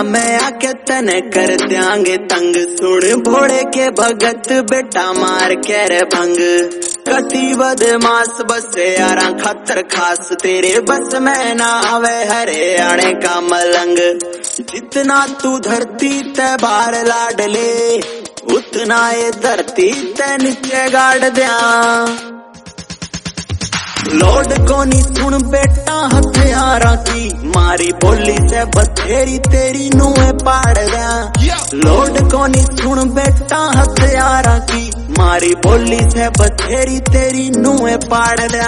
मैं आके तने कर देंगे तंग। सुन भोड़े के भगत बेटा मार के रे भंग। कति बदमाश बसे यारा खतर खास, तेरे बस में ना आवे हरियाणे का मलंग। जितना तू धरती ते बार लाडले, उतना ये धरती ते नीचे गाड़ दिया। लोड को नी सुन बेटा हथियारा की, मारी बोली से बथेरी तेरी नुए पाड़ दिया। लोड को नी सुन बेटा हथियारा की, मारी बोली से बथेरी तेरी नुए पाड़ दिया।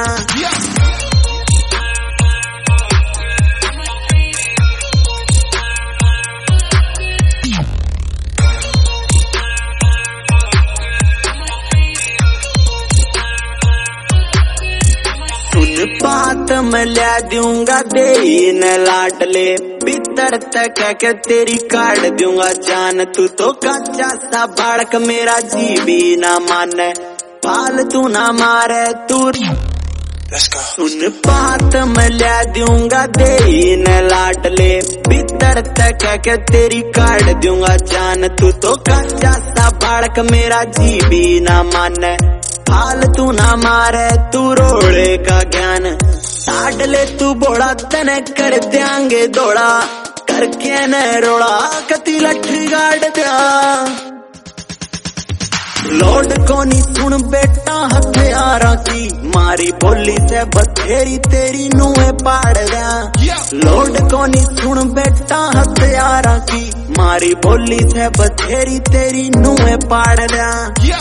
बात मैं ला दूंगा देन लाडले, भीतर तक के तेरी काट दूंगा जान। तू तो कच्चा सा बाड़क मेरा जी भी ना माने, फालतू ना मारे तू। सुन बात मैं ला दूंगा देन लाडले, भीतर तक के तेरी काट दूंगा जान। तू तो कच्चा सा बाड़क मेरा जी भी ना माने, फालतू ना मारे तू रोड़े का ज्ञान। लाडले तू बोड़ा तने कर देंगे दौड़ा, करके न रोड़ा कति लठी गाड़ दिया। लोड को नी सुन बेटा हथियारा की, मारी बोली से बथेरी तेरी नुए पाड़ दिया। लोड को नी सुन बेटा हथियारा की, मारी बोली से बथेरी तेरी नुए पाड़ दिया।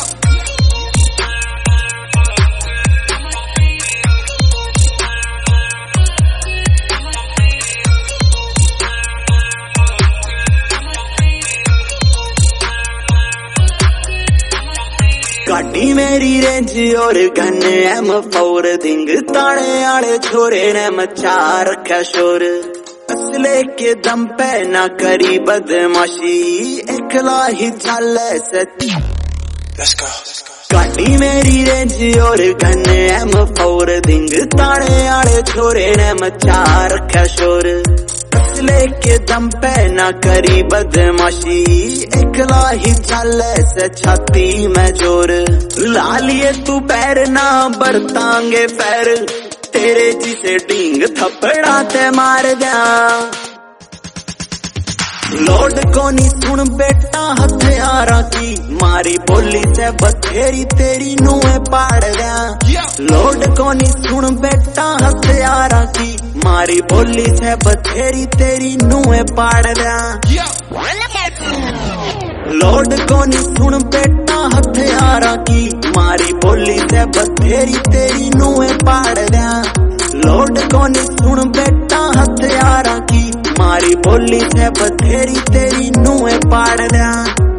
गाड़ी मेरी रेंज और गन M4 दिंग, ताने आले छोरे ने मचा रखा शोर। असले के दम पे ना करी बदमाशी, एकला ही चाले सच। गाड़ी मेरी रेंज और गन M4 दिंग, ताने आले छोरे ने मचा रखा शोर। असले के दम पे ना करी बदमाशी, एकला ही चाले से छाती में जोर। लालिए तू पैर ना बरतांगे पैर, तेरे जिसे डींग थपड़ा ते मार दिया। लोड को नी सुन बेटा हथियारा की, मारी बोली से बथेरी तेरी नुए पाड़ दिया। लोड को नी सुन बेटा हथियारा की, मारी बोली से बथेरी तेरी नुए पाड़ दिया। लोड को नी सुन बेटा हथियारा की, मारी बोली से बथेरी तेरी नुए पाड़ दिया। लोड को नी सुन बेटा हथियारा की, मारी बोली से बथेरी तेरी नुए पाड़ दिया।